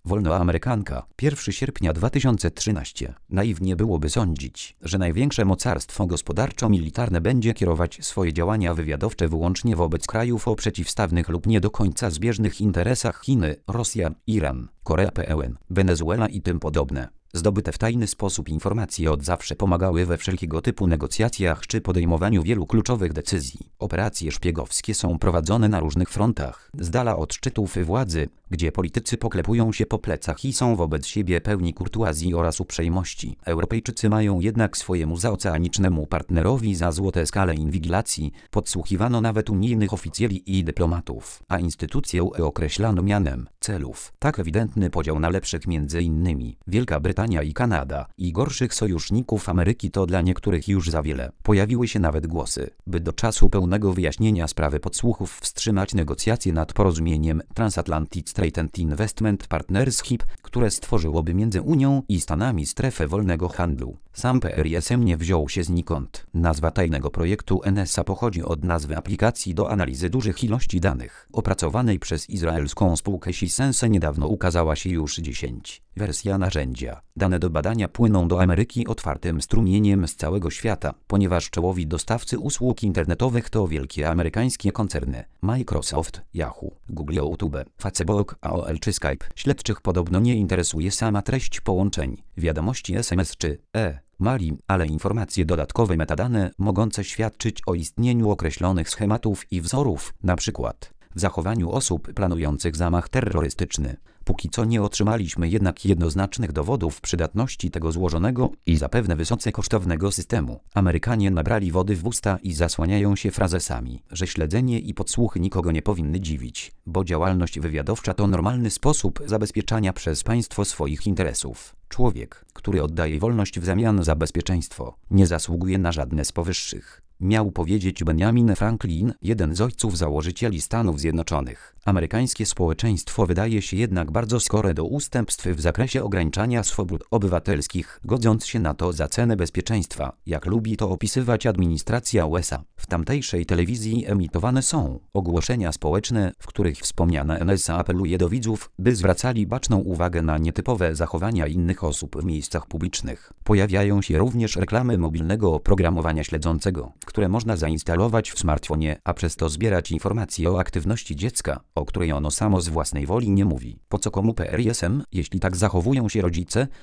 Wolnoamerykanka, 1 sierpnia 2013. Naiwnie byłoby sądzić, że największe mocarstwo gospodarczo-militarne będzie kierować swoje działania wywiadowcze wyłącznie wobec krajów o przeciwstawnych lub nie do końca zbieżnych interesach: Chiny, Rosja, Iran, Korea Południowa, Wenezuela i tym podobne. Zdobyte w tajny sposób informacje od zawsze pomagały we wszelkiego typu negocjacjach czy podejmowaniu wielu kluczowych decyzji. Operacje szpiegowskie są prowadzone na różnych frontach, z dala od szczytów władzy, gdzie politycy poklepują się po plecach i są wobec siebie pełni kurtuazji oraz uprzejmości. Europejczycy mają jednak swojemu zaoceanicznemu partnerowi za złote skale inwigilacji, podsłuchiwano nawet unijnych oficjeli i dyplomatów, a instytucję określano mianem celów. Tak ewidentny podział na lepszych między innymi Wielka Brytania i Kanada i gorszych sojuszników Ameryki to dla niektórych już za wiele. Pojawiły się nawet głosy, by do czasu pełnego wyjaśnienia sprawy podsłuchów wstrzymać negocjacje nad porozumieniem Transatlantic Trade and Investment Partnership, które stworzyłoby między Unią i Stanami strefę wolnego handlu. Sam PRISM nie wziął się znikąd. Nazwa tajnego projektu NSA pochodzi od nazwy aplikacji do analizy dużych ilości danych, opracowanej przez izraelską spółkę Sense. Niedawno ukazała się już 10. wersja narzędzia. Dane do badania płyną do Ameryki otwartym strumieniem z całego świata, ponieważ czołowi dostawcy usług internetowych to wielkie amerykańskie koncerny: Microsoft, Yahoo, Google, YouTube, Facebook, AOL czy Skype. Śledczych podobno nie interesuje sama treść połączeń, wiadomości SMS czy maili, ale informacje dodatkowe, metadane mogące świadczyć o istnieniu określonych schematów i wzorów, np. w zachowaniu osób planujących zamach terrorystyczny. Póki co nie otrzymaliśmy jednak jednoznacznych dowodów przydatności tego złożonego i zapewne wysoce kosztownego systemu. Amerykanie nabrali wody w usta i zasłaniają się frazesami, że śledzenie i podsłuchy nikogo nie powinny dziwić, bo działalność wywiadowcza to normalny sposób zabezpieczania przez państwo swoich interesów. Człowiek, który oddaje wolność w zamian za bezpieczeństwo, nie zasługuje na żadne z powyższych. Miał powiedzieć Benjamin Franklin, jeden z ojców założycieli Stanów Zjednoczonych. Amerykańskie społeczeństwo wydaje się jednak bardzo skore do ustępstw w zakresie ograniczania swobód obywatelskich, godząc się na to za cenę bezpieczeństwa, jak lubi to opisywać administracja USA. W tamtejszej telewizji emitowane są ogłoszenia społeczne, w których wspomniana NSA apeluje do widzów, by zwracali baczną uwagę na nietypowe zachowania innych osób w miejscach publicznych. Pojawiają się również reklamy mobilnego oprogramowania śledzącego, które można zainstalować w smartfonie, a przez to zbierać informacje o aktywności dziecka, o której ono samo z własnej woli nie mówi. Po co komu PRISM, jeśli tak zachowują się rodzice,